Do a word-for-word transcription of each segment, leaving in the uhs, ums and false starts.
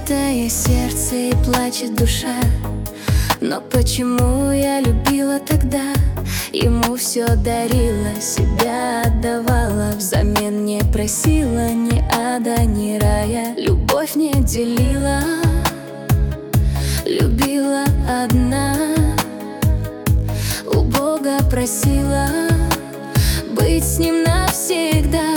Разбитое сердце и плачет душа. Но почему я любила тогда? Ему все дарила, себя отдавала, взамен не просила ни ада, ни рая. Любовь не делила, любила одна. У Бога просила быть с ним навсегда.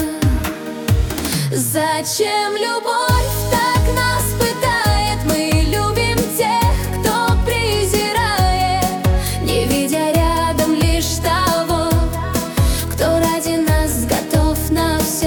Зачем любовь так нас пытает? Мы любим тех, кто презирает, не видя рядом лишь того, кто ради нас готов на все.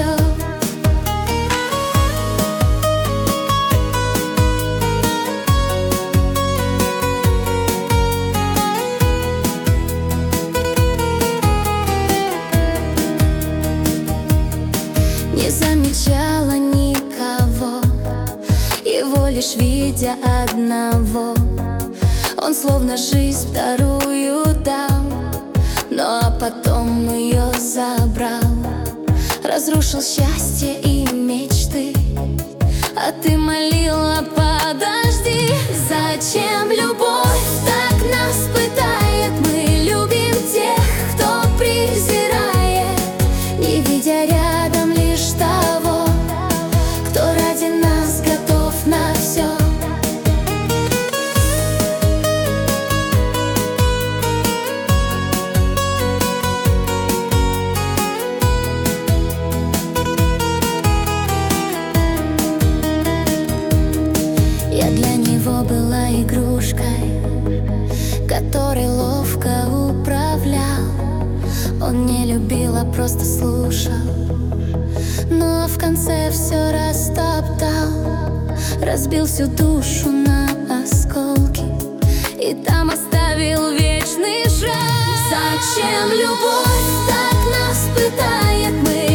Не замечала никого, его лишь видя одного. Он словно жизнь вторую дал, но а потом ее забрал. Разрушил счастье и мечты, а ты молила: подожди. Зачем любовь так нас пытает? Мы любим тех, кто презирает, не видя рядом лишь того, кто ради нас готов на все. Я для него была игрушкой, которой ловко управлял. Он не любил, а просто слушал, но в конце все растоптал. Разбил всю душу на осколки и там оставил вечный шрам. Зачем любовь так нас пытает? Мы